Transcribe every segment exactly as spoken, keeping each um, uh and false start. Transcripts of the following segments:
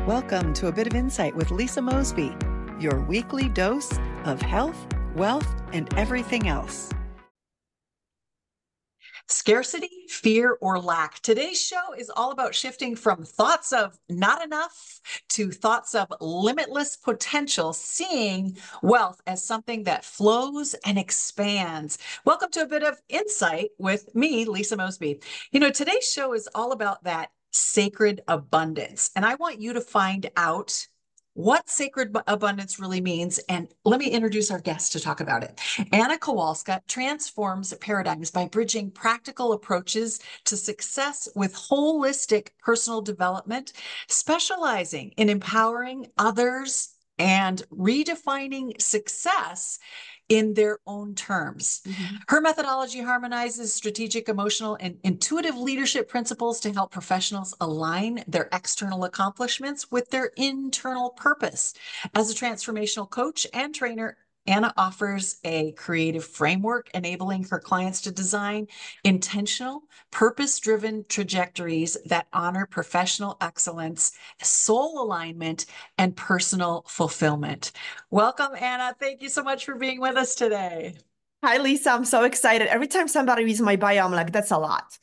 Welcome to A Bit of Insight with Lisa Mosby, your weekly dose of health, wealth, and everything else. Scarcity, fear, or lack. Today's show is all about shifting from thoughts of not enough to thoughts of limitless potential, seeing wealth as something that flows and expands. Welcome to A Bit of Insight with me, Lisa Mosby. You know, today's show is all about that sacred abundance, and I want you to find out what sacred abundance really means. And let me introduce our guest to talk about it. Anna Kowalska transforms paradigms by bridging practical approaches to success with holistic personal development, specializing in empowering others and redefining success in their own terms. Mm-hmm. Her methodology harmonizes strategic, emotional, and intuitive leadership principles to help professionals align their external accomplishments with their internal purpose. As a transformational coach and trainer, Anna offers a creative framework enabling her clients to design intentional, purpose-driven trajectories that honor professional excellence, soul alignment, and personal fulfillment. Welcome, Anna. Thank you so much for being with us today. Hi, Lisa. I'm so excited. Every time somebody reads my bio, I'm like, that's a lot.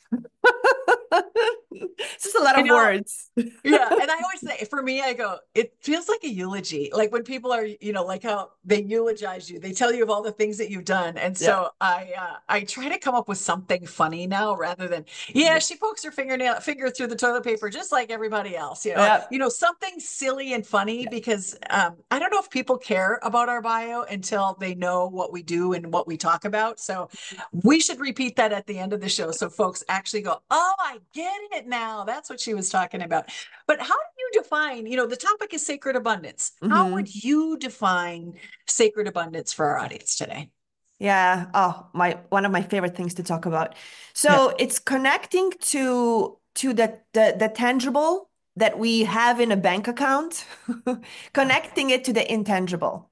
It's just a lot of words. Yeah. And I always say, for me, I go, it feels like a eulogy. Like when people are, you know, like how they eulogize you, they tell you of all the things that you've done. And so yeah. I, uh, I try to come up with something funny now rather than, yeah, yeah, she pokes her fingernail finger through the toilet paper, just like everybody else, you know, yeah. you know, something silly and funny yeah. because um, I don't know if people care about our bio until they know what we do and what we talk about. So we should repeat that at the end of the show. So folks actually go, oh, I get it now. That's what she was talking about. But how do you define, you know, the topic is sacred abundance. Mm-hmm. How would you define sacred abundance for our audience today? Yeah. Oh, my, one of my favorite things to talk about. So yeah. it's connecting to, to the, the, the tangible that we have in a bank account, connecting it to the intangible.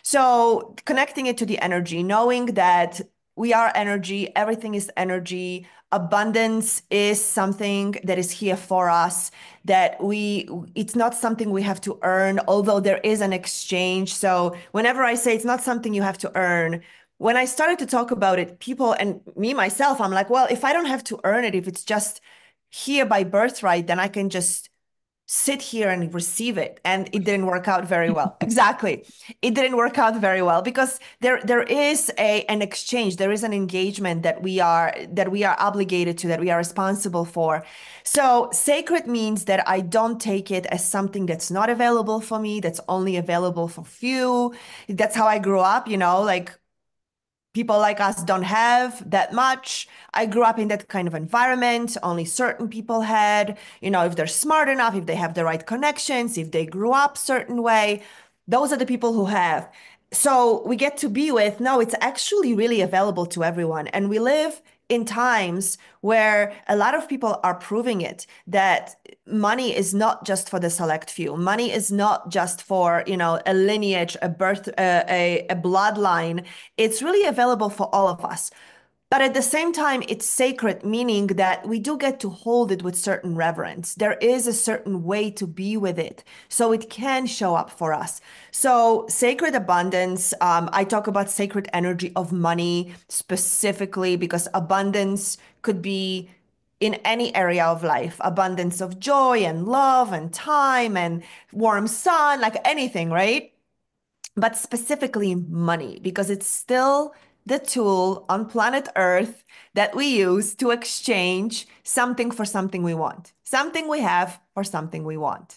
So connecting it to the energy, knowing that we are energy, everything is energy. Abundance is something that is here for us, that we, it's not something we have to earn, although there is an exchange. So whenever I say it's not something you have to earn, when I started to talk about it, people and me, myself, I'm like, well, if I don't have to earn it, if it's just here by birthright, then I can just sit here and receive it. And it didn't work out very well. Exactly. It didn't work out very well because there, there is a, an exchange. There is an engagement that we are, that we are obligated to, that we are responsible for. So sacred means that I don't take it as something that's not available for me, that's only available for few. That's how I grew up, you know, like people like us don't have that much. I grew up in that kind of environment. Only certain people had, you know, if they're smart enough, if they have the right connections, if they grew up certain way, those are the people who have. So we get to be with, no, it's actually really available to everyone. And we live in times where a lot of people are proving it, that money is not just for the select few. Money is not just for, you know, a lineage, a birth, uh, a, a bloodline. It's really available for all of us. But at the same time, it's sacred, meaning that we do get to hold it with certain reverence. There is a certain way to be with it, so it can show up for us. So sacred abundance, um, I talk about sacred energy of money specifically because abundance could be in any area of life, abundance of joy and love and time and warm sun, like anything, right? But specifically money, because it's still the tool on planet Earth that we use to exchange something for something we want, something we have for something we want.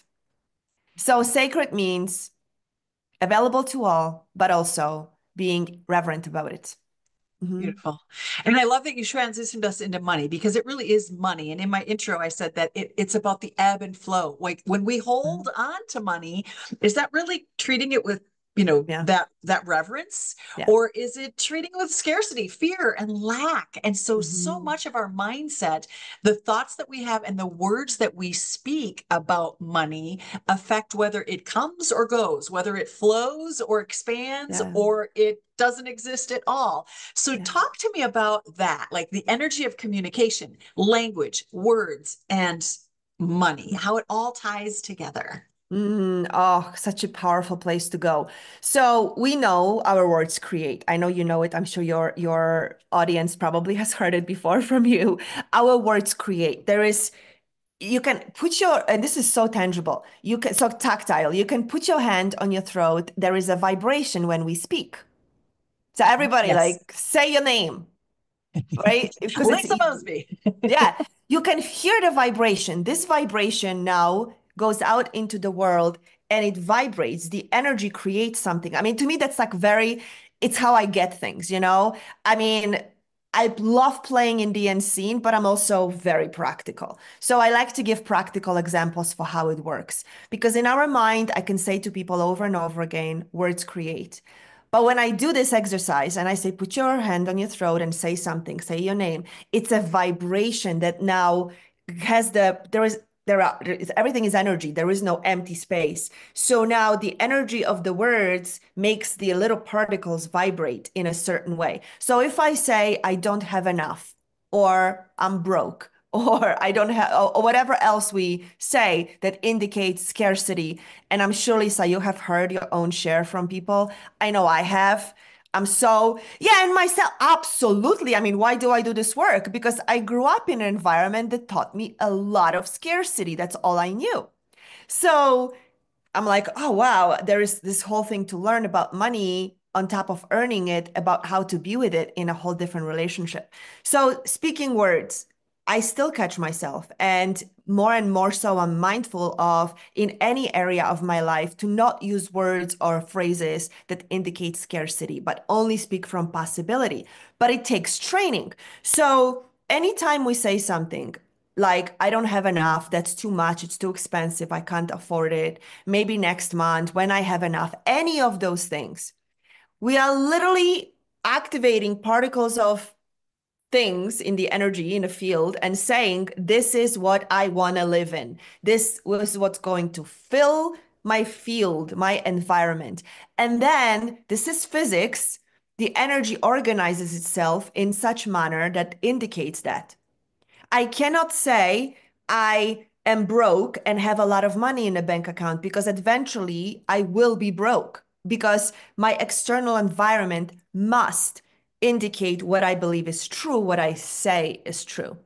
So sacred means available to all, but also being reverent about it. Mm-hmm. Beautiful. And I love that you transitioned us into money because it really is money. And in my intro, I said that it, it's about the ebb and flow. Like when we hold mm-hmm. on to money, is that really treating it with, you know, yeah. that, that reverence, yeah. or is it treating it with scarcity, fear, and lack? And so, mm-hmm. so much of our mindset, the thoughts that we have and the words that we speak about money affect whether it comes or goes, whether it flows or expands, yeah. or it doesn't exist at all. So yeah. talk to me about that, like the energy of communication, language, words, and money, how it all ties together. Mm, oh, such a powerful place to go. So we know our words create. I know you know it. I'm sure your your audience probably has heard it before from you. Our words create. There is, you can put your, and this is so tangible. You can, so tactile. You can put your hand on your throat. There is a vibration when we speak. So everybody Yes. like say your name, right? Because it's Lisa easy. Mosby. Yeah, you can hear the vibration. This vibration now goes out into the world and it vibrates. The energy creates something. I mean, to me, that's like very, it's how I get things, you know? I mean, I love playing in the unseen, but I'm also very practical. So I like to give practical examples for how it works. Because in our mind, I can say to people over and over again, words create. But when I do this exercise and I say, put your hand on your throat and say something, say your name, it's a vibration that now has the, there is, there are, there is, everything is energy. There is no empty space. So now the energy of the words makes the little particles vibrate in a certain way. So if I say, I don't have enough, or I'm broke, or I don't have, or whatever else we say that indicates scarcity. And I'm sure, Lisa, you have heard your own share from people. I know I have. I'm so, yeah, and myself, absolutely. I mean, why do I do this work? Because I grew up in an environment that taught me a lot of scarcity. That's all I knew. So I'm like, oh, wow, there is this whole thing to learn about money on top of earning it, about how to be with it in a whole different relationship. So, speaking words, I still catch myself. And more and more so, I'm mindful of in any area of my life to not use words or phrases that indicate scarcity, but only speak from possibility. But it takes training. So, anytime we say something, like, I don't have enough, that's too much, it's too expensive, I can't afford it, maybe next month when I have enough, any of those things, we are literally activating particles of things in the energy in the field and saying, this is what I want to live in. This was what's going to fill my field, my environment. And then this is physics. The energy organizes itself in such manner that indicates that. I cannot say I am broke and have a lot of money in a bank account because eventually I will be broke because my external environment must indicate what I believe is true, what I say is true.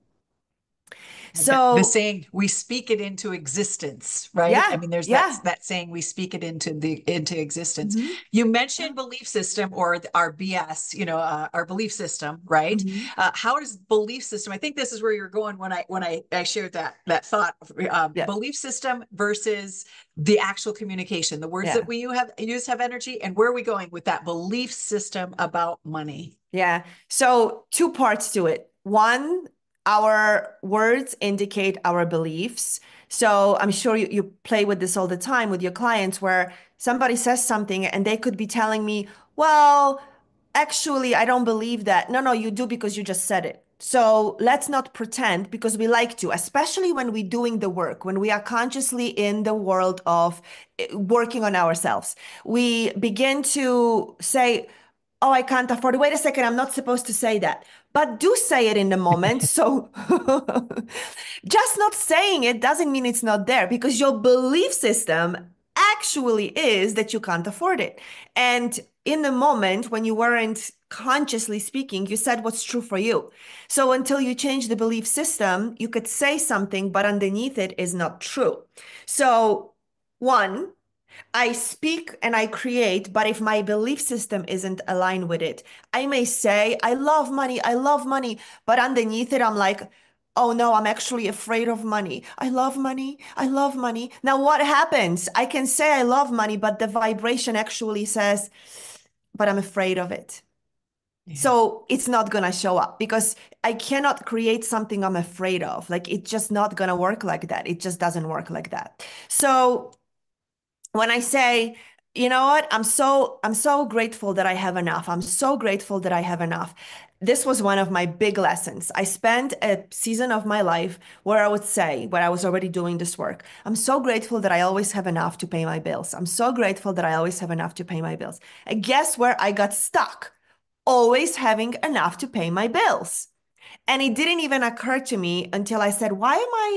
The, the So, saying we speak it into existence, right? I yeah, mean, there's that yeah. that saying we speak it into the into existence. Mhm. You Yeah. mentioned belief system or our B S, you know, uh, our belief system, right? Mhm. Uh, how does belief system? I think this is where you're going when I when I I shared that that thought. Uh, Yeah, belief system versus the actual communication. The words that yeah, we you have use have energy, and where are we going with that belief system about money? yeah. So, two parts to it. One, our words indicate our beliefs. So I'm sure you, you play with this all the time with your clients where somebody says something and they could be telling me, well, actually, I don't believe that. No, no, you do because you just said it. So let's not pretend because we like to, especially when we're doing the work, when we are consciously in the world of eh, working on ourselves. We begin to say, oh, I can't afford it. Wait a second, I'm not supposed to say that. But do say it in the moment. So just not saying it doesn't mean it's not there because your belief system actually is that you can't afford it. And in the moment when you weren't consciously speaking, you said what's true for you. So until you change the belief system, you could say something, but underneath it is not true. So, one, I speak and I create, but if my belief system isn't aligned with it, I may say, I love money, I love money, but underneath it, I'm like, oh no, I'm actually afraid of money. I love money, I love money. Now, what happens? I can say I love money, but the vibration actually says, but I'm afraid of it. Yeah. So it's not gonna show up because I cannot create something I'm afraid of. Like it's just not gonna work like that. It just doesn't work like that. So when I say, you know what, I'm so I'm so grateful that I have enough. I'm so grateful that I have enough. This was one of my big lessons. I spent a season of my life where I would say, where I was already doing this work, I'm so grateful that I always have enough to pay my bills. I'm so grateful that I always have enough to pay my bills. And guess where I got stuck? Always having enough to pay my bills. And it didn't even occur to me until I said, why am I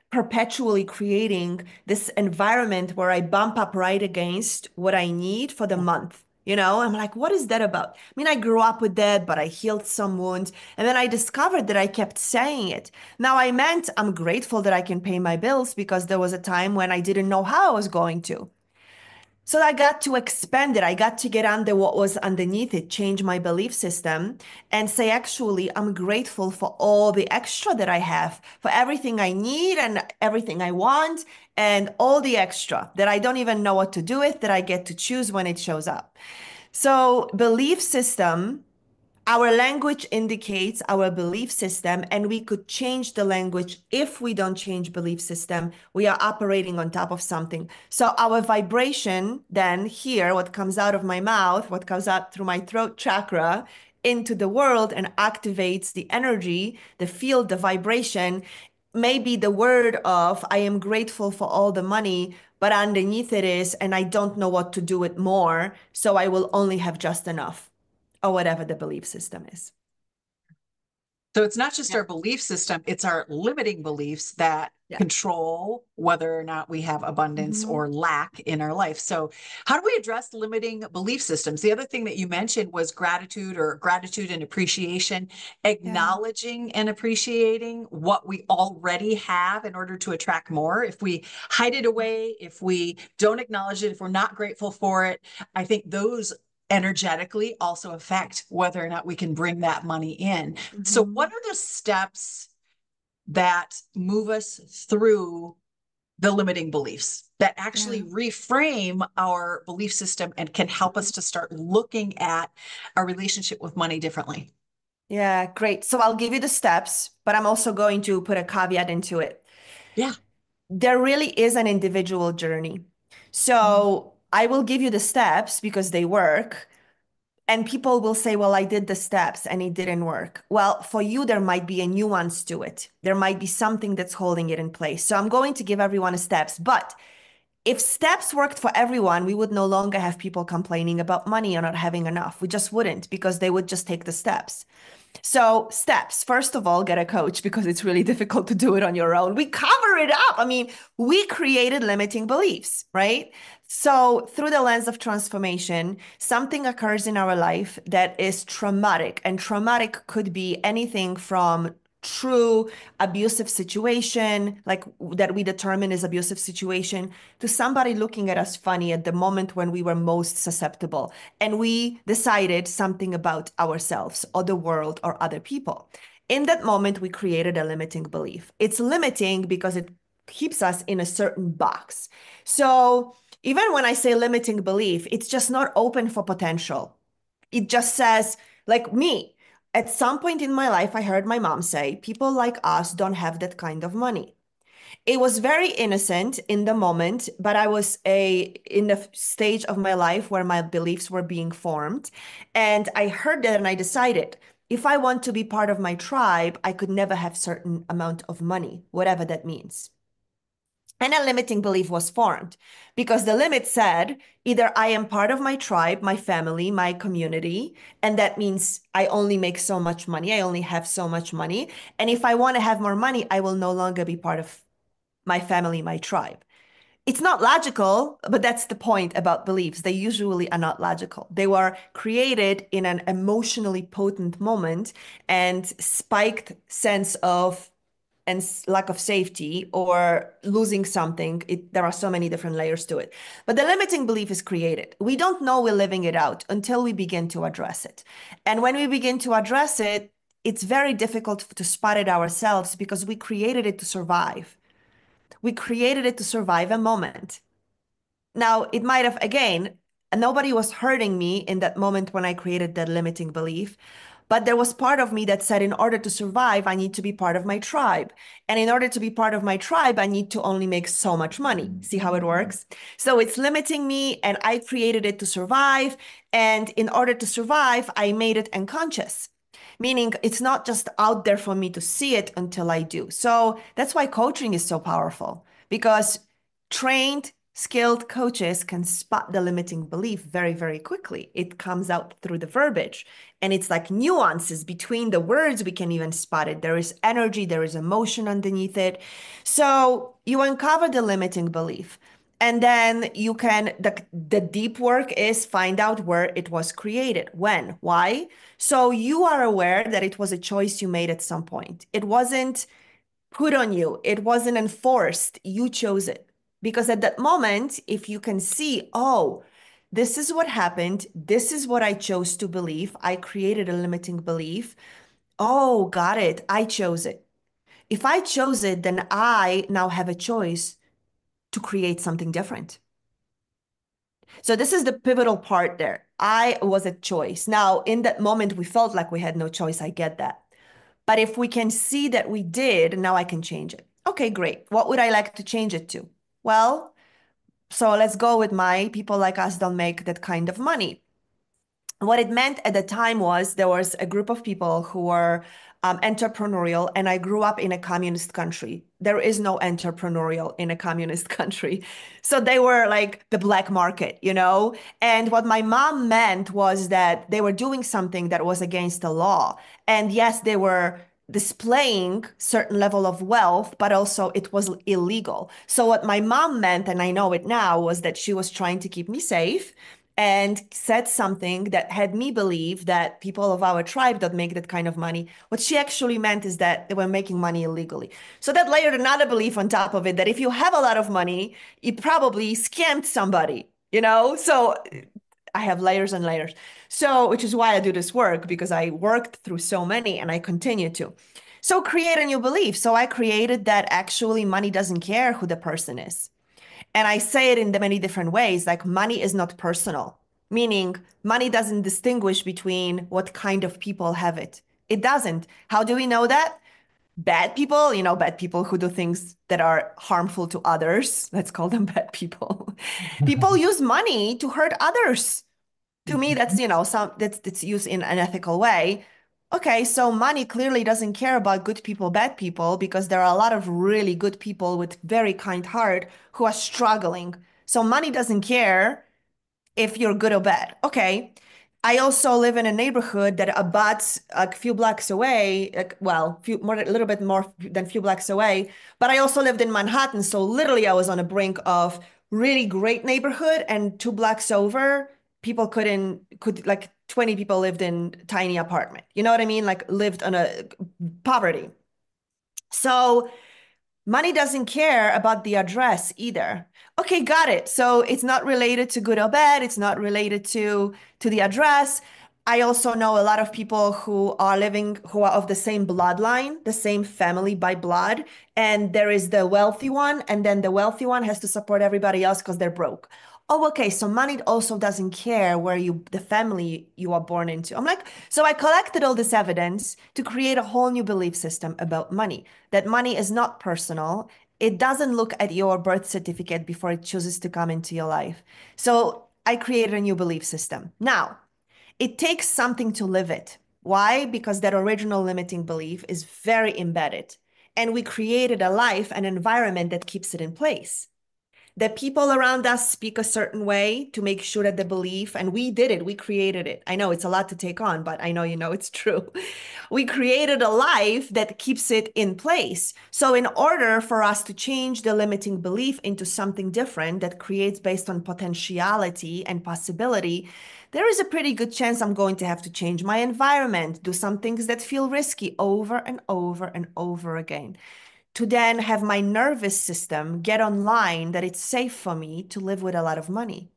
perpetually creating this environment where I bump up right against what I need for the month. You know, I'm like, what is that about? I mean, I grew up with that, but I healed some wounds. And then I discovered that I kept saying it. Now, I meant I'm grateful that I can pay my bills because there was a time when I didn't know how I was going to. So I got to expand it. I got to get under what was underneath it, change my belief system, and say, actually, I'm grateful for all the extra that I have, for everything I need and everything I want, and all the extra that I don't even know what to do with, that I get to choose when it shows up. So, belief system, our language indicates our belief system, and we could change the language if we don't change belief system. We are operating on top of something. So our vibration then here, what comes out of my mouth, what comes out through my throat chakra into the world and activates the energy, the field, the vibration, maybe the word of, I am grateful for all the money, but underneath it is, and I don't know what to do with more, so I will only have just enough, or whatever the belief system is. So it's not just Yeah. our belief system, it's our limiting beliefs that Yeah. control whether or not we have abundance Mhm. or lack in our life. So how do we address limiting belief systems? The other thing that you mentioned was gratitude or gratitude and appreciation, Yeah. acknowledging and appreciating what we already have in order to attract more. If we hide it away, if we don't acknowledge it, if we're not grateful for it, I think those energetically also affect whether or not we can bring that money in. So what Mhm. are the steps that move us through the limiting beliefs that actually Yeah. reframe our belief system and can help us Mhm. to start looking at our relationship with money differently? Yeah, great. So I'll give you the steps, but I'm also going to put a caveat into it. Yeah. There really is an individual journey. So I will give you the steps because they work. And people will say, well, I did the steps and it didn't work. Well, for you, there might be a nuance to it. There might be something that's holding it in place. So I'm going to give everyone a steps. But if steps worked for everyone, we would no longer have people complaining about money or not having enough. We just wouldn't because they would just take the steps. So, steps. First of all, get a coach because it's really difficult to do it on your own. We cover it up. I mean, we created limiting beliefs, right? So, through the lens of transformation, something occurs in our life that is traumatic. And traumatic could be anything from true abusive situation, like that we determine is abusive situation, to somebody looking at us funny at the moment when we were most susceptible. And we decided something about ourselves or the world or other people. In that moment, we created a limiting belief. It's limiting because it keeps us in a certain box. So even when I say limiting belief, it's just not open for potential. It just says, like me, at some point in my life, I heard my mom say, people like us don't have that kind of money. It was very innocent in the moment, but I was a in the stage of my life where my beliefs were being formed. And I heard that and I decided if I want to be part of my tribe, I could never have certain amount of money, whatever that means. And a limiting belief was formed because the limit said either I am part of my tribe, my family, my community, and that means I only make so much money, I only have so much money. And if I want to have more money, I will no longer be part of my family, my tribe. It's not logical, but that's the point about beliefs. They usually are not logical. They were created in an emotionally potent moment and spiked sense of and lack of safety or losing something. It, there are so many different layers to it. But the limiting belief is created. We don't know we're living it out until we begin to address it. And when we begin to address it, it's very difficult to spot it ourselves because we created it to survive. We created it to survive a moment. Now, it might have, again, nobody was hurting me in that moment when I created that limiting belief. But there was part of me that said, in order to survive, I need to be part of my tribe. And in order to be part of my tribe, I need to only make so much money. See how it works? So it's limiting me, and I created it to survive. And in order to survive, I made it unconscious, meaning it's not just out there for me to see it until I do. So that's why coaching is so powerful because trained Skilled coaches can spot the limiting belief very, very quickly. It comes out through the verbiage, and it's like nuances between the words. We can even spot it. There is energy, there is emotion underneath it. So you uncover the limiting belief. And then you can, the, the deep work is find out where it was created, when, why. So you are aware that it was a choice you made at some point. It wasn't put on you, it wasn't enforced. You chose it. Because at that moment, if you can see, oh, this is what happened, this is what I chose to believe, I created a limiting belief. Oh, got it. I chose it. If I chose it, then I now have a choice to create something different. So this is the pivotal part there. I was a choice. Now, in that moment, we felt like we had no choice. I get that. But if we can see that we did, now I can change it. Okay, great. What would I like to change it to? Well, so let's go with my people like us don't make that kind of money. What it meant at the time was there was a group of people who were um, entrepreneurial, and I grew up in a communist country. There is no entrepreneurial in a communist country. So they were like the black market, you know? And what my mom meant was that they were doing something that was against the law. And yes, they were displaying certain level of wealth, but also it was illegal. So what my mom meant, and I know it now, was that she was trying to keep me safe and said something that had me believe that people of our tribe don't make that kind of money. What she actually meant is that they were making money illegally. So that layered another belief on top of it, that if you have a lot of money, you probably scammed somebody, you know? So I have layers and layers. So, which is why I do this work, because I worked through so many and I continue to. So create a new belief. So I created that actually money doesn't care who the person is. And I say it in the many different ways, like money is not personal, meaning money doesn't distinguish between what kind of people have it. It doesn't. How do we know that? Bad people, you know, bad people who do things that are harmful to others. Let's call them bad people. People use money to hurt others. To me, that's, you know, some that's that's used in an ethical way. Okay, so money clearly doesn't care about good people, bad people, because there are a lot of really good people with very kind heart who are struggling. So money doesn't care if you're good or bad. Okay. I also live in a neighborhood that abuts a few blocks away, like, well, few more, a little bit more than few blocks away. But I also lived in Manhattan, so literally I was on the brink of really great neighborhood, and two blocks over, people couldn't could like twenty people lived in tiny apartment. You know what I mean? Like lived on a poverty. So money doesn't care about the address either. Okay, got it. So it's not related to good or bad. It's not related to to the address. I also know a lot of people who are living, who are of the same bloodline, the same family by blood, and there is the wealthy one, and then the wealthy one has to support everybody else because they're broke. Oh, okay. So money also doesn't care where you, the family you are born into. I'm like, so I collected all this evidence to create a whole new belief system about money, that money is not personal. It doesn't look at your birth certificate before it chooses to come into your life. So I created a new belief system. Now, it takes something to live it. Why? Because that original limiting belief is very embedded. And we created a life, an environment that keeps it in place. The people around us speak a certain way to make sure that the belief, and we did it, we created it. I know it's a lot to take on, but I know you know it's true. We created a life that keeps it in place. So in order for us to change the limiting belief into something different that creates based on potentiality and possibility, there is a pretty good chance I'm going to have to change my environment, do some things that feel risky over and over and over again, to then have my nervous system get online that it's safe for me to live with a lot of money.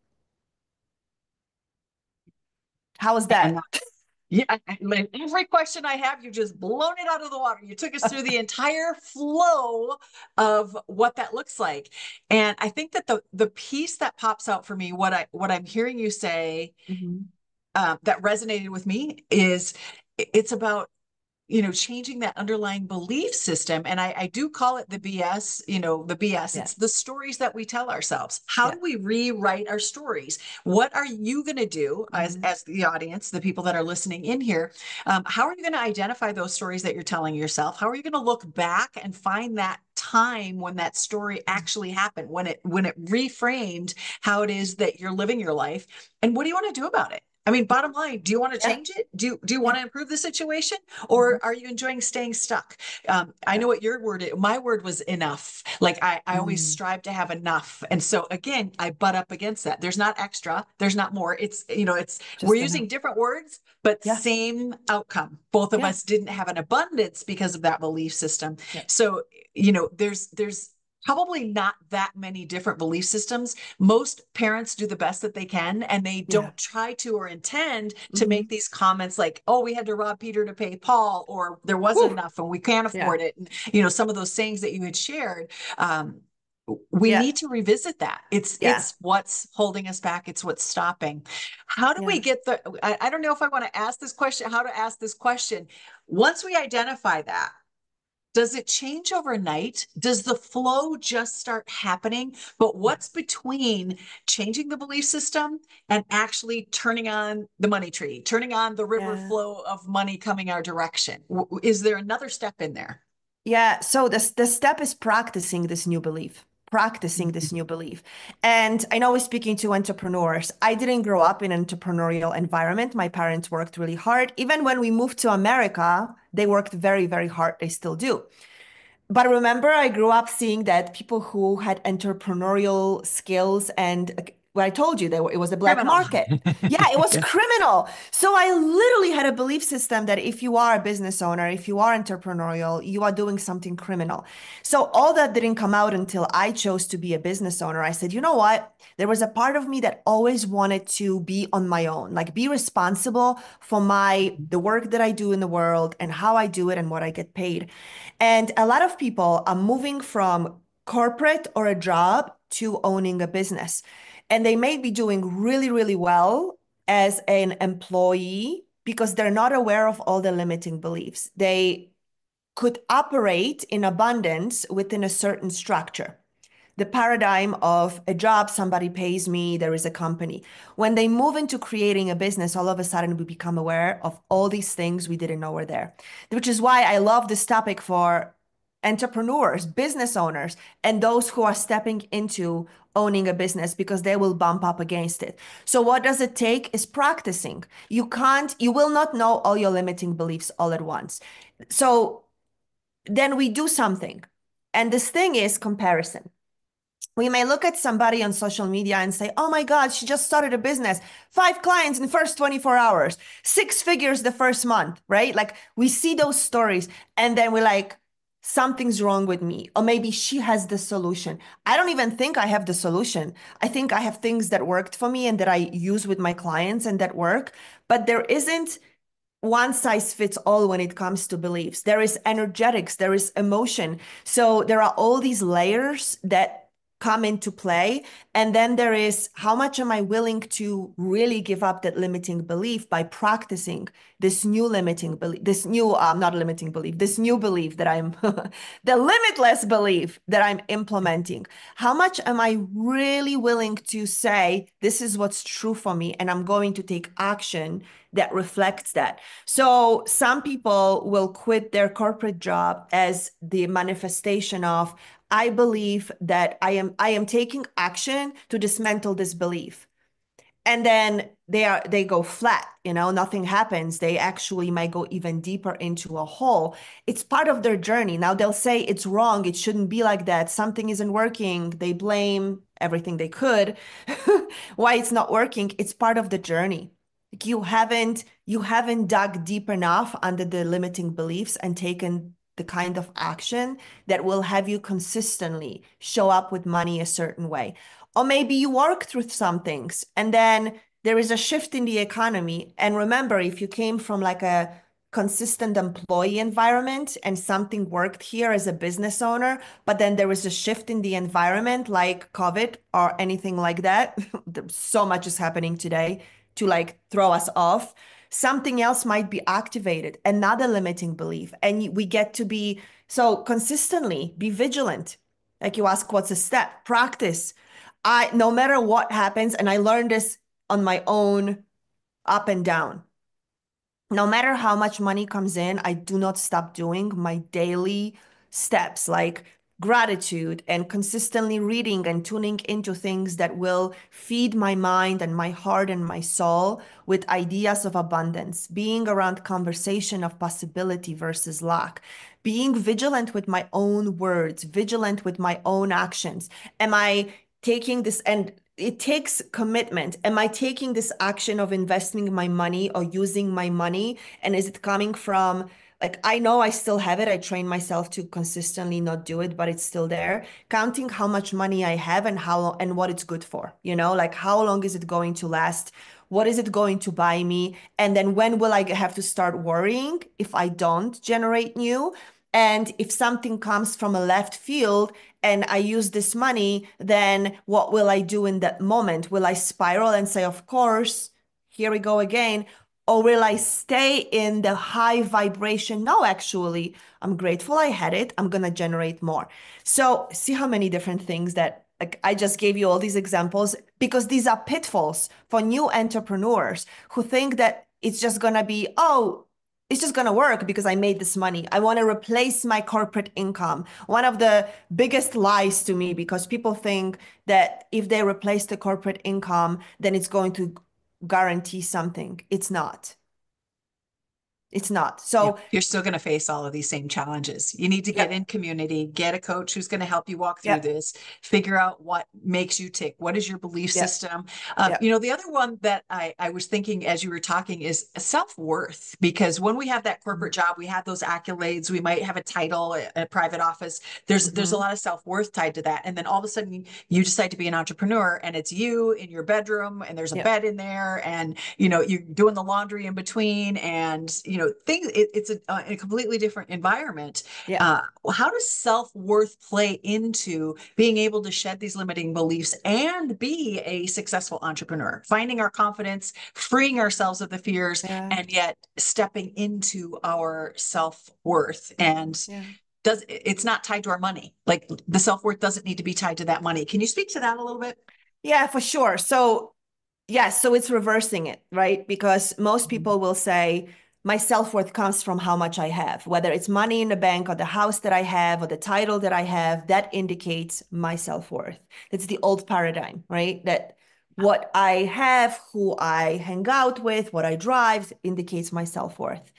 How is And that? yeah, I mean, every question I have, you just blown it out of the water. You took us through the entire flow of what that looks like. And I think that the the piece that pops out for me, what I what I'm hearing you say, Mhm. uh, that resonated with me is it's about, you know, changing that underlying belief system. And I, I do call it the B S, you know, the B S. Yeah. It's the stories that we tell ourselves. How Yeah. do we rewrite our stories? What are you going to do as, Mhm. as the audience, the people that are listening in here? Um, how are you going to identify those stories that you're telling yourself? How are you going to look back and find that time when that story actually happened, when it when it reframed how it is that you're living your life. And what do you want to do about it? I mean, bottom line, do you want to Yeah. change it? Do you, do you want Yeah. to improve the situation? Mhm. Or are you enjoying staying stuck? Um, I Yeah. know what your word is. My word was enough. Like I, I always Mm. strive to have enough. And so again, I butt up against that. There's not extra, there's not more. It's, you know, it's, we're Just using enough. different words, but Yeah. same outcome. Both of Yeah. us didn't have an abundance because of that belief system. Yeah. So, you know, there's, there's, probably not that many different belief systems. Most parents do the best that they can, and they Yeah. don't try to or intend to Hmm. make these comments like, oh, we had to rob Peter to pay Paul, or there wasn't Whew. enough and we can't Yeah. afford it. And, you know, some of those sayings that you had shared, um, we Yeah. need to revisit that. It's Yeah. it's what's holding us back. It's what's stopping. How do we Yeah. get the, I, I don't know if I want to ask this question, how to ask this question. Once we identify that, does it change overnight? Does the flow just start happening? But what's between changing the belief system and actually turning on the money tree, turning on the river Yeah. flow of money coming our direction? Is there another step in there? Yeah, so the the step is practicing this new belief, practicing Mhm. this new belief. And I know we're speaking to entrepreneurs. I didn't grow up in an entrepreneurial environment. My parents worked really hard. Even when we moved to America, they worked very, very hard. They still do. But remember, I grew up seeing that people who had entrepreneurial skills and uh, what I told you, that it was a black Criminal. market. Yeah, it was Yeah. criminal. So I literally had a belief system that if you are a business owner, if you are entrepreneurial, you are doing something criminal. So all that didn't come out until I chose to be a business owner. I said, you know what? There was a part of me that always wanted to be on my own, like be responsible for my the work that I do in the world and how I do it and what I get paid. And a lot of people are moving from corporate or a job to owning a business. And they may be doing really, really well as an employee because they're not aware of all the limiting beliefs. They could operate in abundance within a certain structure. The paradigm of a job, somebody pays me, there is a company. When they move into creating a business, all of a sudden we become aware of all these things we didn't know were there, which is why I love this topic for entrepreneurs, business owners, and those who are stepping into owning a business because they will bump up against it. So what does it take is practicing. You can't, you will not know all your limiting beliefs all at once. So then we do something. And this thing is comparison. We may look at somebody on social media and say, oh my God, she just started a business, five clients in the first twenty-four hours, six figures the first month, right? Like we see those stories and then we're like, something's wrong with me. Or maybe she has the solution. I don't even think I have the solution. I think I have things that worked for me and that I use with my clients and that work, but there isn't one size fits all when it comes to beliefs. There is energetics, there is emotion. So there are all these layers that come into play. And then there is how much am I willing to really give up that limiting belief by practicing this new limiting belief, this new, um, not limiting belief, this new belief that I'm, the limitless belief that I'm implementing. How much am I really willing to say, this is what's true for me, and I'm going to take action that reflects that. So some people will quit their corporate job as the manifestation of, I believe that I am I am taking action to dismantle this belief. And then they are they go flat, you know, nothing happens. They actually might go even deeper into a hole. It's part of their journey. Now they'll say it's wrong, it shouldn't be like that. Something isn't working. They blame everything they could why it's not working. It's part of the journey. Like you haven't you haven't dug deep enough under the limiting beliefs and taken the kind of action that will have you consistently show up with money a certain way. Or maybe you work through some things and then there is a shift in the economy. And remember, if you came from like a consistent employee environment and something worked here as a business owner, but then there was a shift in the environment like COVID or anything like that, so much is happening today to like throw us off. Something else might be activated, another limiting belief. And we get to be so consistently be vigilant. Like you ask, what's a step? Practice. I, no matter what happens, and I learned this on my own up and down. No matter how much money comes in, I do not stop doing my daily steps, like gratitude and consistently reading and tuning into things that will feed my mind and my heart and my soul with ideas of abundance, being around conversation of possibility versus lack, being vigilant with my own words, vigilant with my own actions. Am I taking this, and it takes commitment. Am I taking this action of investing my money or using my money? And is it coming from, like, I know I still have it. I train myself to consistently not do it, but it's still there. Counting how much money I have and how and what it's good for, you know, like how long is it going to last? What is it going to buy me? And then when will I have to start worrying if I don't generate new? And if something comes from a left field and I use this money, then what will I do in that moment? Will I spiral and say, of course, here we go again? Or will I stay in the high vibration? No, actually, I'm grateful I had it. I'm going to generate more. So see how many different things that, like, I just gave you all these examples because these are pitfalls for new entrepreneurs who think that it's just going to be, oh, it's just going to work because I made this money. I want to replace my corporate income. One of the biggest lies to me, because people think that if they replace the corporate income, then it's going to guarantee something. It's not. It's not. Yeah, So you're still going to face all of these same challenges. You need to get yeah, in community, get a coach who's going to help you walk through yeah, this, figure out what makes you tick. What is your belief yeah, system? Um, yeah. you know, the other one that I, I was thinking as you were talking is self-worth, because when we have that corporate job, we have those accolades, we might have a title, a, a private office. There's, mm-hmm. there's a lot of self-worth tied to that. And then all of a sudden you decide to be an entrepreneur and it's you in your bedroom and there's a yeah. bed in there and, you know, you're doing the laundry in between and, you know, things, it, it's a, a completely different environment. Yeah. Uh, how does self-worth play into being able to shed these limiting beliefs and be a successful entrepreneur, finding our confidence, freeing ourselves of the fears, yeah. and yet stepping into our self-worth? And yeah. does it's not tied to our money. Like the self-worth doesn't need to be tied to that money. Can you speak to that a little bit? Yeah, for sure. So yes, so it's reversing it, right? Because most people will say, my self-worth comes from how much I have, whether it's money in the bank or the house that I have or the title that I have, that indicates my self-worth. It's the old paradigm, right? That what I have, who I hang out with, what I drive indicates my self-worth.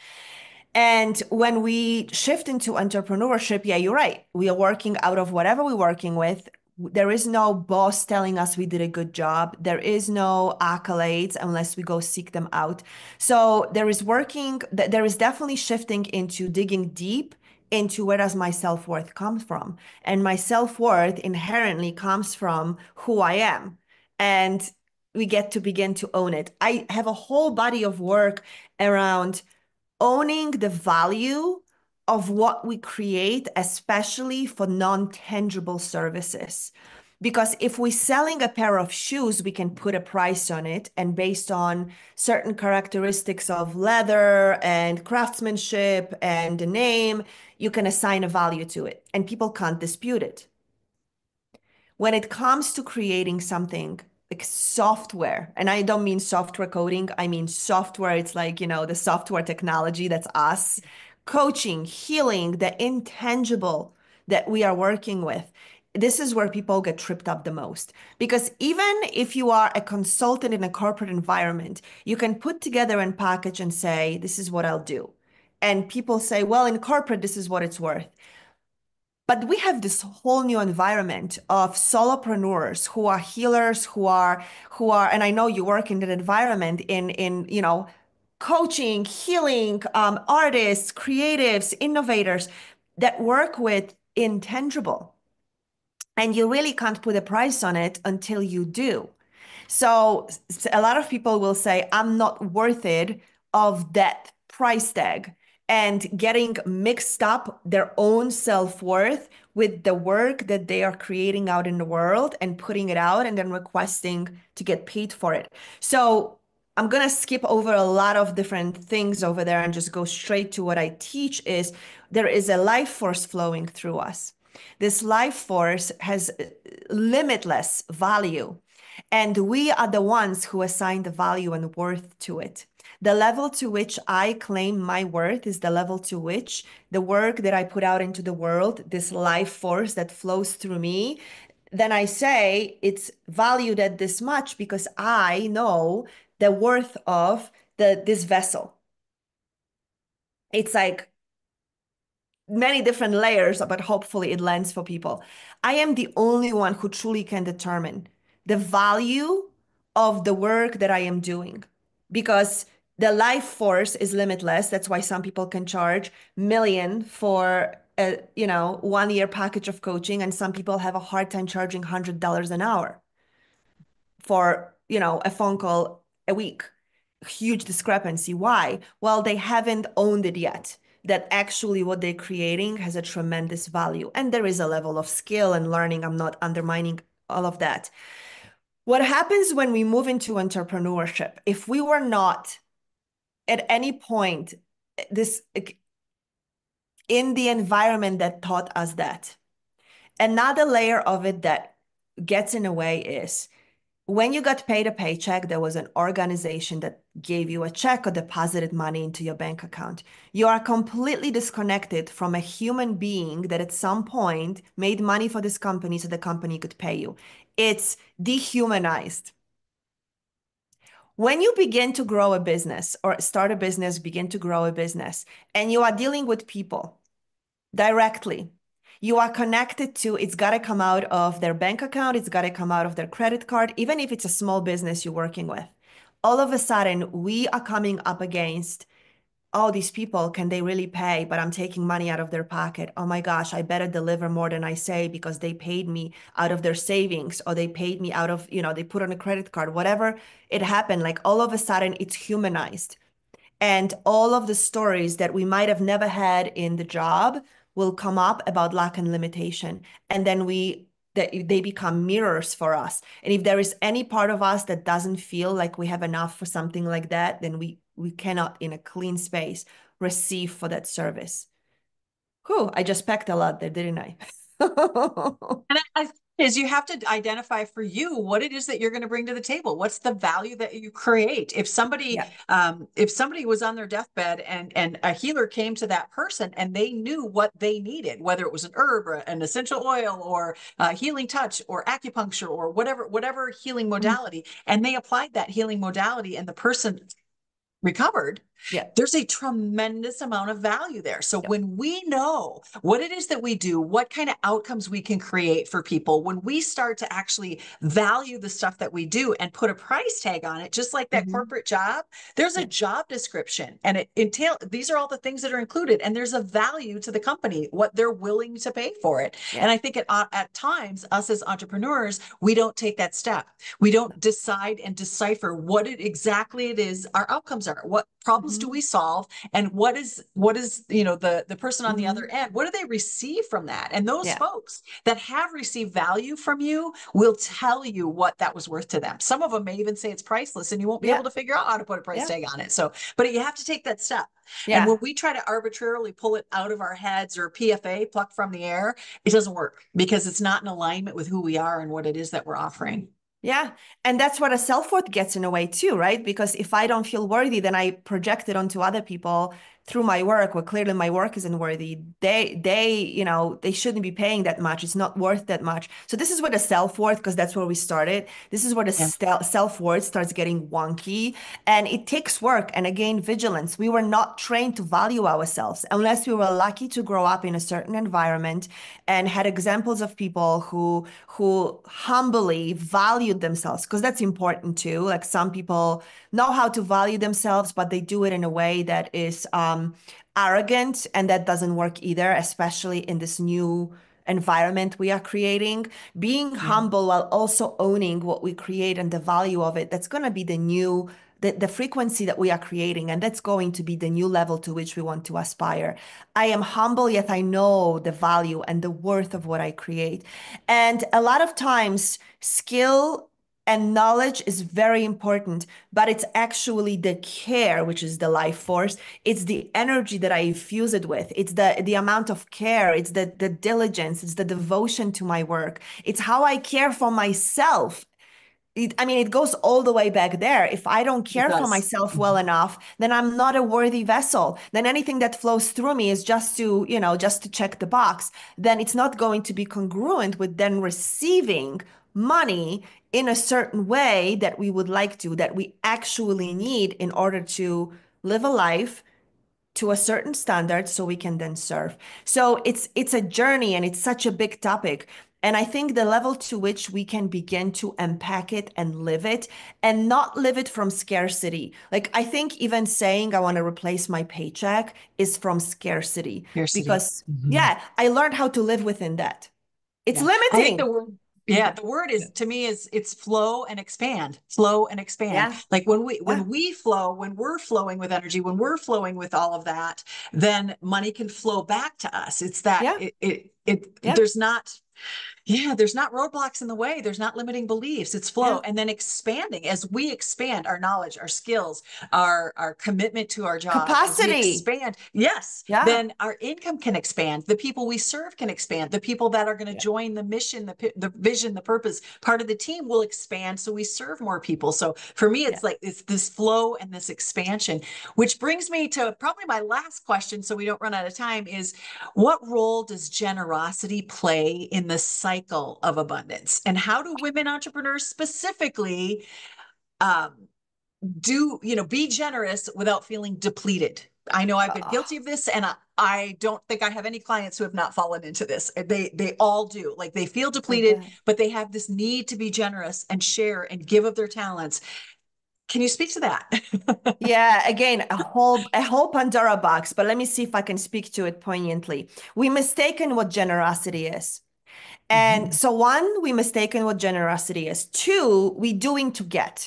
And when we shift into entrepreneurship, yeah, you're right. We are working out of whatever we're working with. There is no boss telling us we did a good job. There is no accolades unless we go seek them out. So there is working, there is definitely shifting into digging deep into where does my self-worth come from? And my self-worth inherently comes from who I am. And we get to begin to own it. I have a whole body of work around owning the value of what we create, especially for non-tangible services. Because if we're selling a pair of shoes, we can put a price on it. And based on certain characteristics of leather and craftsmanship and the name, you can assign a value to it. And people can't dispute it. When it comes to creating something like software, and I don't mean software coding, I mean software, it's like, you know, the software technology, that's us, coaching, healing, the intangible that we are working with. This is where people get tripped up the most. Because even if you are a consultant in a corporate environment, you can put together a package and say, this is what I'll do. And people say, well, in corporate, this is what it's worth. But we have this whole new environment of solopreneurs who are healers, who are, who are, and I know you work in that environment in, in, you know, coaching, healing, um, artists, creatives, innovators that work with intangible. And you really can't put a price on it until you do. So a lot of people will say, I'm not worth it of that price tag, and getting mixed up their own self-worth with the work that they are creating out in the world and putting it out and then requesting to get paid for it. So I'm going to skip over a lot of different things over there and just go straight to what I teach is there is a life force flowing through us. This life force has limitless value. And we are the ones who assign the value and worth to it. The level to which I claim my worth is the level to which the work that I put out into the world, this life force that flows through me, then I say it's valued at this much because I know the worth of the this vessel. It's like many different layers, but hopefully it lands for people. I am the only one who truly can determine the value of the work that I am doing because the life force is limitless. That's why some people can charge million for a, you know, one year package of coaching, and some people have a hard time charging one hundred dollars an hour for, you know, a phone call a week. Huge discrepancy. Why? Well, they haven't owned it yet. That actually what they're creating has a tremendous value. And there is a level of skill and learning. I'm not undermining all of that. What happens when we move into entrepreneurship? If we were not at any point this in the environment that taught us that, another layer of it that gets in the way is when you got paid a paycheck, there was an organization that gave you a check or deposited money into your bank account. You are completely disconnected from a human being that at some point made money for this company so the company could pay you. It's dehumanized. When you begin to grow a business or start a business, begin to grow a business, and you are dealing with people directly, you are connected to, it's got to come out of their bank account, it's got to come out of their credit card, even if it's a small business you're working with. All of a sudden, we are coming up against, oh, these people, can they really pay? But I'm taking money out of their pocket. Oh my gosh, I better deliver more than I say because they paid me out of their savings, or they paid me out of, you know, they put on a credit card, whatever it happened. Like all of a sudden, it's humanized. And all of the stories that we might have never had in the job will come up about lack and limitation. And then we that they become mirrors for us. And if there is any part of us that doesn't feel like we have enough for something like that, then we we cannot in a clean space receive for that service. Whew, I just packed a lot there, didn't I? And I, is you have to identify for you what it is that you're going to bring to the table. What's the value that you create? If somebody, Yeah. um, if somebody was on their deathbed and and a healer came to that person and they knew what they needed, whether it was an herb or an essential oil or a healing touch or acupuncture or whatever, whatever healing modality, and they applied that healing modality and the person recovered, Yeah. there's a tremendous amount of value there. So Yeah. when we know what it is that we do, what kind of outcomes we can create for people, when we start to actually value the stuff that we do and put a price tag on it, just like that Mhm. corporate job, there's a Yeah. job description and it entail these are all the things that are included, and there's a value to the company, what they're willing to pay for it. Yeah. And I think at, at times, us as entrepreneurs, we don't take that step. We don't decide and decipher what it exactly it is our outcomes are. What problems do Mhm. we solve, and what is what is you know the the person on the other Mhm. end, what do they receive from that? And those Yeah. folks that have received value from you will tell you what that was worth to them. Some of them may even say it's priceless, and you won't be able Yeah. to figure out how to put a price Yeah. tag on it. So but you have to take that step. And when Yeah. we try to arbitrarily pull it out of our heads or P F A, pluck from the air, it doesn't work because it's not in alignment with who we are and what it is that we're offering. Yeah. And that's what a self-worth gets in a way too, right? Because if I don't feel worthy, then I project it onto other people through my work, where clearly my work isn't worthy. They, they, you know, they shouldn't be paying that much. It's not worth that much. So this is where the self-worth, because that's where we started. This is where the Yeah. stel- self-worth starts getting wonky, and it takes work. And again, vigilance. We were not trained to value ourselves unless we were lucky to grow up in a certain environment and had examples of people who, who humbly valued themselves, because that's important too. Like some people know how to value themselves, but they do it in a way that is um, arrogant, and that doesn't work either, especially in this new environment we are creating. Being Yeah. humble while also owning what we create and the value of it, that's going to be the new the, the frequency that we are creating, and that's going to be the new level to which we want to aspire. I am humble, yet I know the value and the worth of what I create. And a lot of times, skill and knowledge is very important, but it's actually the care, which is the life force. It's the energy that I infuse it with. It's the the amount of care. It's the the diligence. It's the devotion to my work. It's how I care for myself. it, I mean, it goes all the way back there. If I don't It care for does. myself well Mhm. enough, then I'm not a worthy vessel. Then anything that flows through me is just to, you know, just to check the box. Then it's not going to be congruent with then receiving money in a certain way that we would like to, that we actually need in order to live a life to a certain standard so we can then serve. So it's it's a journey and it's such a big topic. And I think the level to which we can begin to unpack it and live it and not live it from scarcity. Like I think even saying I want to replace my paycheck is from scarcity Scarcity. because Mhm. yeah, I learned how to live within that. It's Yeah. I think the limiting. word, yeah, the word is to me is it's flow and expand, flow and expand. Yeah, Like when we yeah, when we flow, when we're flowing with energy, when we're flowing with all of that, then money can flow back to us. It's that yeah, it it, it yeah, there's not yeah, there's not roadblocks in the way. There's not limiting beliefs. It's flow. yeah. And then expanding as we expand our knowledge, our skills, our, our commitment to our job, as we Capacity. expand, yes, Yeah. then our income can expand. The people we serve can expand. The people that are going to Yeah. join the mission, the, the vision, the purpose, part of the team will expand. So we serve more people. So for me, Yeah. it's like it's this flow and this expansion, which brings me to probably my last question. So we don't run out of time is what role does generosity play in the cycle of abundance? And how do women entrepreneurs specifically um, do, you know, be generous without feeling depleted? I know I've been guilty Oh, of this, and I, I don't think I have any clients who have not fallen into this. They they all do. Like they feel I depleted, bet. but they have this need to be generous and share and give of their talents. Can you speak to that? Yeah, again, a whole a whole Pandora box, but let me see if I can speak to it poignantly. We mistaken what generosity is. And Mhm. so one, we mistaken what generosity is. Two, we doing to get.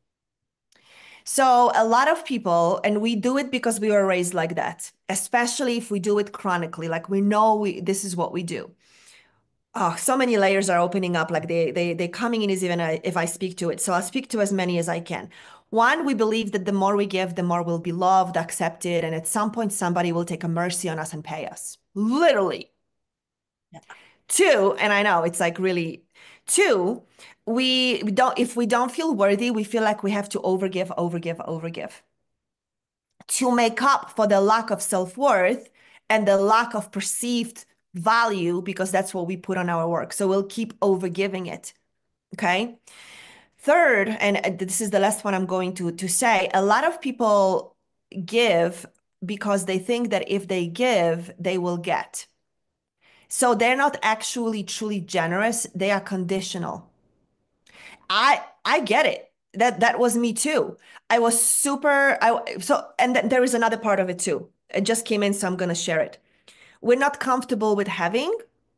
So a lot of people, and we do it because we were raised like that, especially if we do it chronically, like we know we this is what we do. Oh, so many layers are opening up. Like they they they coming in is even uh, if I speak to it. So I'll speak to as many as I can. One, we believe that the more we give, the more we'll be loved, accepted, and at some point somebody will take a mercy on us and pay us. Literally. Yeah. Two, and I know it's like really two, we we don't if we don't feel worthy, we feel like we have to overgive, overgive, overgive to make up for the lack of self-worth and the lack of perceived value because that's what we put on our work. So we'll keep overgiving it. Okay. Third, and this is the last one I'm going to to say, a lot of people give because they think that if they give, they will get. So they're not actually truly generous, they are conditional. I I get it. That that was me too. I was super I so and then there is another part of it too. It just came in, so I'm gonna share it. We're not comfortable with having,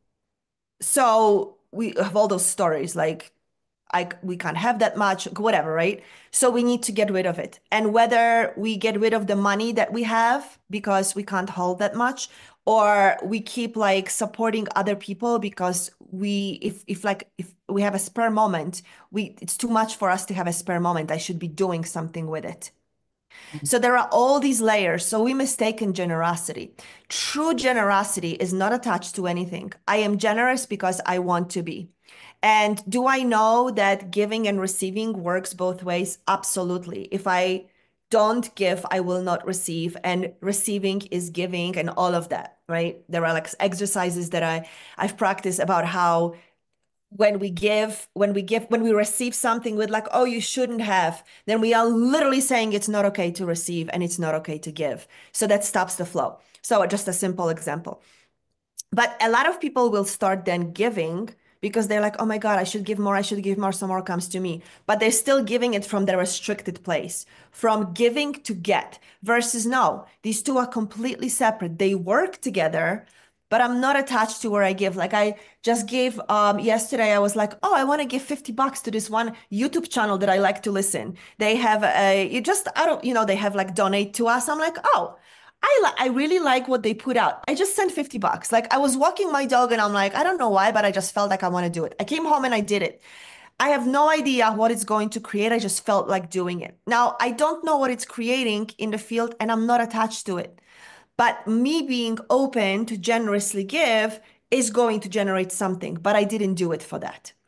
so we have all those stories like I we can't have that much, whatever, right? So we need to get rid of it. And whether we get rid of the money that we have because we can't hold that much, or we keep like supporting other people because we if if like if we have a spare moment, we it's too much for us to have a spare moment. I should be doing something with it. So there are all these layers. So we mistaken generosity. True generosity is not attached to anything. I am generous because I want to be. And do I know that giving and receiving works both ways? Absolutely. If I don't give, I will not receive. And receiving is giving and all of that, right? There are like exercises that I, I've practiced about how when we give, when we give, when we receive something with like, oh, you shouldn't have, then we are literally saying it's not okay to receive and it's not okay to give. So that stops the flow. So just a simple example. But a lot of people will start then giving because they're like, oh my God, I should give more, I should give more, some more comes to me. But they're still giving it from their restricted place, from giving to get, versus no, these two are completely separate. They work together, but I'm not attached to where I give. Like I just gave um yesterday, I was like, oh, I want to give fifty bucks to this one YouTube channel that I like to listen. They have a, you just, I don't, you know, they have like donate to us. I'm like, oh, I li I really like what they put out. I just sent fifty bucks. Like I was walking my dog and I'm like, I don't know why, but I just felt like I want to do it. I came home and I did it. I have no idea what it's going to create. I just felt like doing it. Now, I don't know what it's creating in the field and I'm not attached to it. But me being open to generously give is going to generate something, but I didn't do it for that.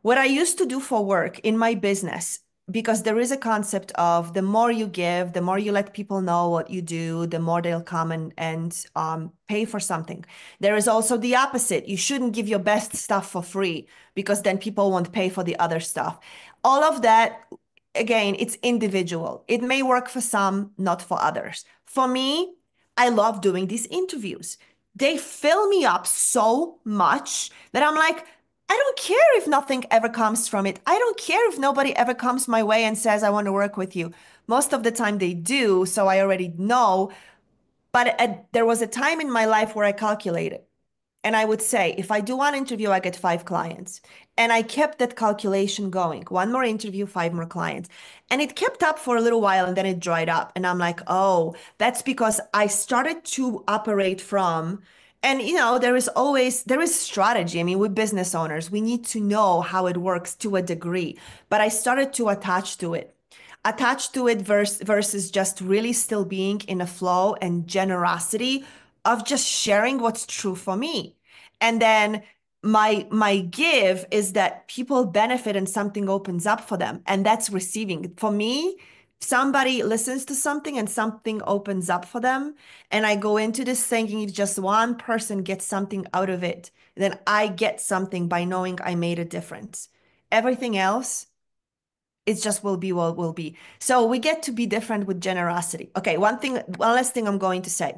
What I used to do for work in my business, because there is a concept of the more you give, the more you let people know what you do, the more they'll come and, and um, pay for something. There is also the opposite. You shouldn't give your best stuff for free because then people won't pay for the other stuff. All of that, again, it's individual. It may work for some, not for others. For me, I love doing these interviews. They fill me up so much that I'm like, I don't care if nothing ever comes from it. I don't care if nobody ever comes my way and says, I want to work with you. Most of the time they do, so I already know. But at, there was a time in my life where I calculated. And I would say, if I do one interview, I get five clients. And I kept that calculation going. One more interview, five more clients. And it kept up for a little while and then it dried up. And I'm like, oh, that's because I started to operate from, and you know, there is always, there is strategy. I mean, we're business owners. We need to know how it works to a degree. But I started to attach to it attached to it versus, versus just really still being in a flow and generosity of just sharing what's true for me. And then my my give is that people benefit and something opens up for them. And that's receiving. For me, somebody listens to something and something opens up for them. And I go into this thinking if just one person gets something out of it, then I get something by knowing I made a difference. Everything else, it just will be what will be. So we get to be different with generosity. Okay, one thing, one last thing I'm going to say.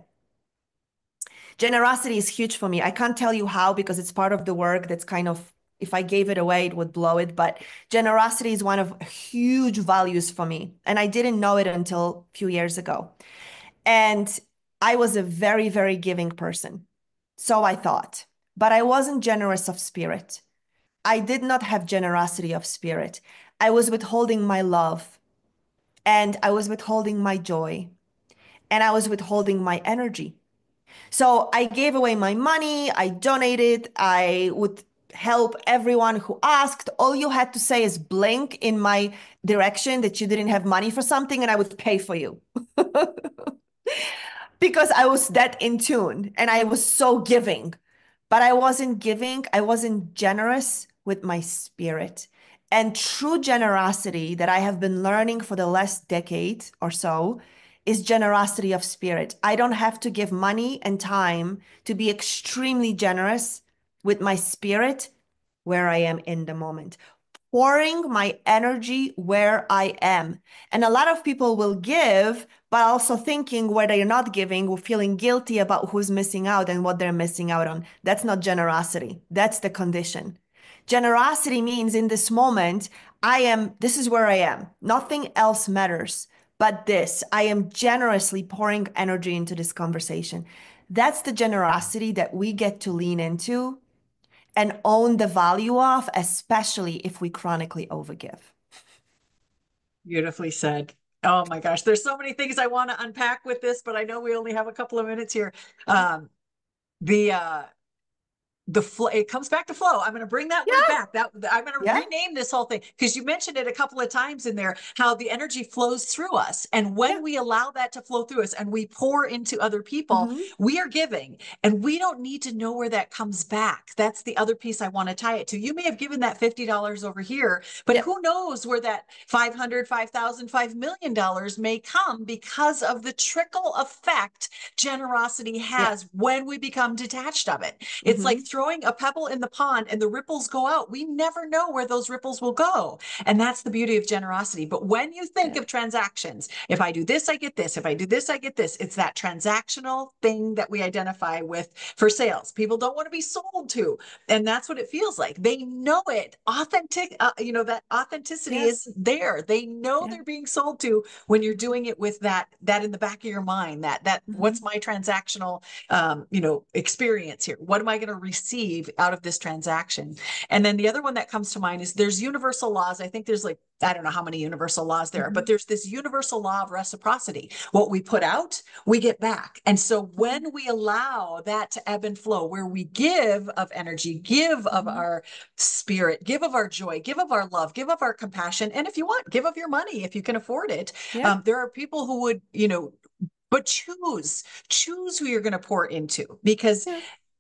Generosity is huge for me. I can't tell you how because it's part of the work that's kind of, if I gave it away, it would blow it. But generosity is one of huge values for me. And I didn't know it until a few years ago. And I was a very, very giving person. So I thought, but I wasn't generous of spirit. I did not have generosity of spirit. I was withholding my love and I was withholding my joy and I was withholding my energy. So I gave away my money, I donated, I would help everyone who asked. All you had to say is blink in my direction that you didn't have money for something and I would pay for you. Because I was that in tune and I was so giving. But I wasn't giving, I wasn't generous with my spirit. And true generosity that I have been learning for the last decade or so is generosity of spirit. I don't have to give money and time to be extremely generous with my spirit where I am in the moment, pouring my energy where I am. And a lot of people will give, but also thinking where they're not giving or feeling guilty about who's missing out and what they're missing out on. That's not generosity. That's the condition. Generosity means in this moment, I am, this is where I am. Nothing else matters but this. I am generously pouring energy into this conversation. That's the generosity that we get to lean into and own the value of, especially if we chronically overgive. Beautifully said. Oh my gosh, there's so many things I want to unpack with this, but I know we only have a couple of minutes here. Um, the uh, the flow, it comes back to flow. I'm going to bring that word Yeah, back. That I'm going to yeah, rename this whole thing because you mentioned it a couple of times in there, how the energy flows through us. And when yeah. we allow that to flow through us and we pour into other people, Mm-hmm. we are giving and we don't need to know where that comes back. That's the other piece I want to tie it to. You may have given that fifty dollars over here, but Yep. who knows where that five hundred, five thousand, five million dollars may come because of the trickle effect generosity Yep. has when we become detached of it. It's like Mm-hmm. throwing a pebble in the pond and the ripples go out. We never know where those ripples will go. And that's the beauty of generosity. But when you think Yeah. of transactions, if I do this, I get this. If I do this, I get this. It's that transactional thing that we identify with for sales. People don't want to be sold to. And that's what it feels like. They know it. Authentic, uh, you know, that authenticity Yeah. is there. They know Yeah. they're being sold to when you're doing it with that, that in the back of your mind, that, that Mm-hmm. what's my transactional, um, you know, experience here? What am I going to receive out of this transaction? And then the other one that comes to mind is there's universal laws. I think there's like, I don't know how many universal laws there are, Mm-hmm. but there's this universal law of reciprocity. What we put out, we get back. And so when we allow that to ebb and flow, where we give of energy, give of Mm-hmm. our spirit, give of our joy, give of our love, give of our compassion, and if you want, give of your money if you can afford it. Yeah. Um, there are people who would, you know, but choose choose who you're going to pour into because Yeah.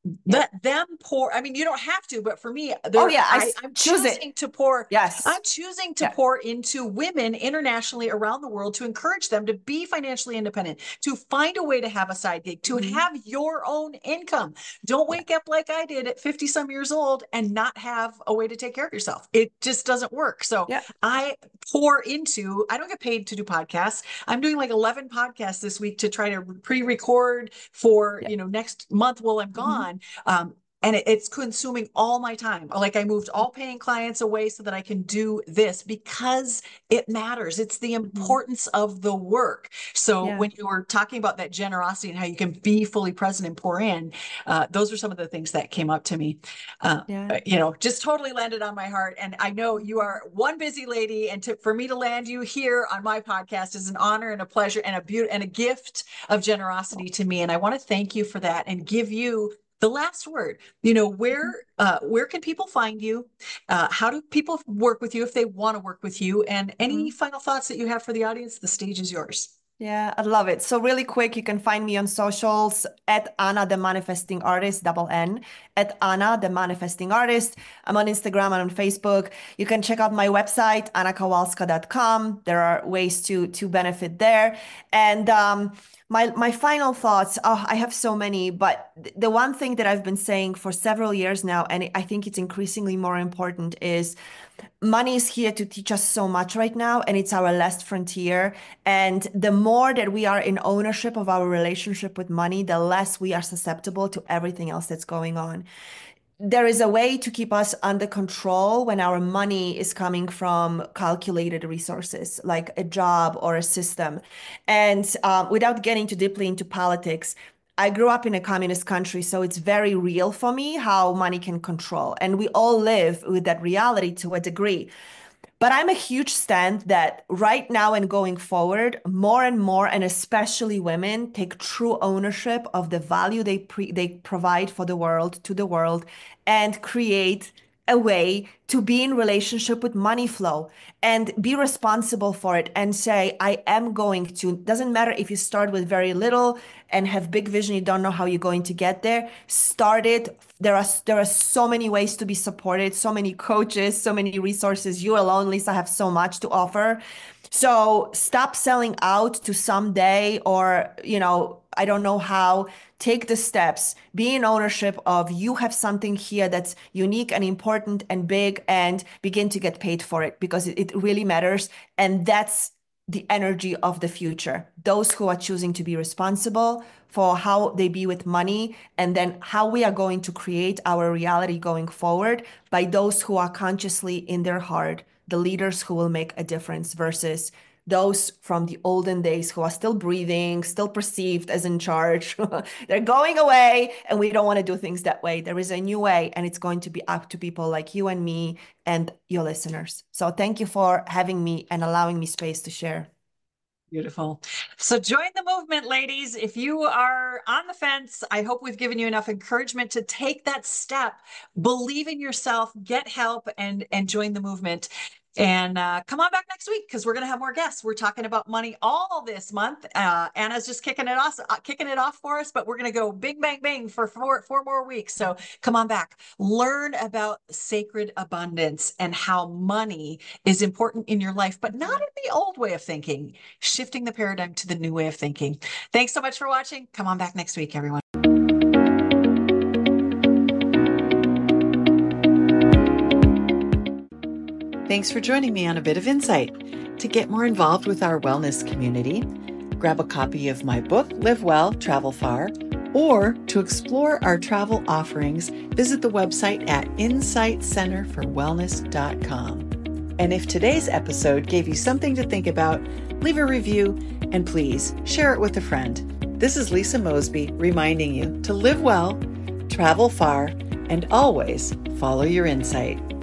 let them pour. I mean, you don't have to, but for me, Oh yeah, I, I I'm choose choosing it. to pour. Yes. I'm choosing to Yeah. pour into women internationally around the world to encourage them to be financially independent, to find a way to have a side gig, to Mhm. have your own income. Don't wake up like I did at fifty some years old and not have a way to take care of yourself. It just doesn't work. So Yeah. I pour into, I don't get paid to do podcasts. I'm doing like eleven podcasts this week to try to pre-record for, Yeah. you know, next month while I'm Mhm. gone. Um, and it, it's consuming all my time. Like I moved all paying clients away so that I can do this because it matters. It's the importance of the work. So Yeah. when you were talking about that generosity and how you can be fully present and pour in, uh, those are some of the things that came up to me. Uh, Yeah. you know, just totally landed on my heart. And I know you are one busy lady, and to, for me to land you here on my podcast is an honor and a pleasure and a beauty and a gift of generosity to me. And I want to thank you for that and give you the last word. You know, where uh, where can people find you? Uh, how do people work with you if they want to work with you? And any Mhm. final thoughts that you have for the audience? The stage is yours. Yeah, I love it. So really quick, you can find me on socials at Anna the Manifesting Artist, double N, at Anna the Manifesting Artist. I'm on Instagram and on Facebook. You can check out my website, anna kowalska dot com. There are ways to to benefit there. And um, my my final thoughts, oh, I have so many, but th- the one thing that I've been saying for several years now, and I think it's increasingly more important, is money is here to teach us so much right now, and it's our last frontier. And the more that we are in ownership of our relationship with money, the less we are susceptible to everything else that's going on. There is a way to keep us under control when our money is coming from calculated resources, like a job or a system. And um, without getting too deeply into politics, I grew up in a communist country, so it's very real for me how money can control. And we all live with that reality to a degree. But I'm a huge stand that right now and going forward, more and more, and especially women, take true ownership of the value they pre- they provide for the world, to the world, and create a way to be in relationship with money flow and be responsible for it and say, I am going to, doesn't matter if you start with very little and have big vision, you don't know how you're going to get there, start it. There are, there are so many ways to be supported, so many coaches, so many resources. You alone, Lisa, have so much to offer. So stop selling out to someday, or, you know, I don't know how. Take the steps, be in ownership of you have something here that's unique and important and big, and begin to get paid for it because it, it really matters. And that's the energy of the future. Those who are choosing to be responsible for how they be with money, and then how we are going to create our reality going forward by those who are consciously in their heart, the leaders who will make a difference versus those from the olden days who are still breathing, still perceived as in charge. They're going away, and we don't want to do things that way. There is a new way, and it's going to be up to people like you and me and your listeners. So thank you for having me and allowing me space to share. Beautiful. So join the movement, ladies. If you are on the fence, I hope we've given you enough encouragement to take that step, believe in yourself, get help, and, and join the movement. And uh, come on back next week because we're going to have more guests. We're talking about money all this month. Uh, Anna's just kicking it off, uh, kicking it off for us, but we're going to go bing, bang, bang for four, four more weeks. So come on back. Learn about sacred abundance and how money is important in your life, but not in the old way of thinking, shifting the paradigm to the new way of thinking. Thanks so much for watching. Come on back next week, everyone. Thanks for joining me on A Bit of Insight. To get more involved with our wellness community, grab a copy of my book, Live Well, Travel Far, or to explore our travel offerings, visit the website at insight center for wellness dot com. And if today's episode gave you something to think about, leave a review and please share it with a friend. This is Lisa Mosby reminding you to live well, travel far, and always follow your insight.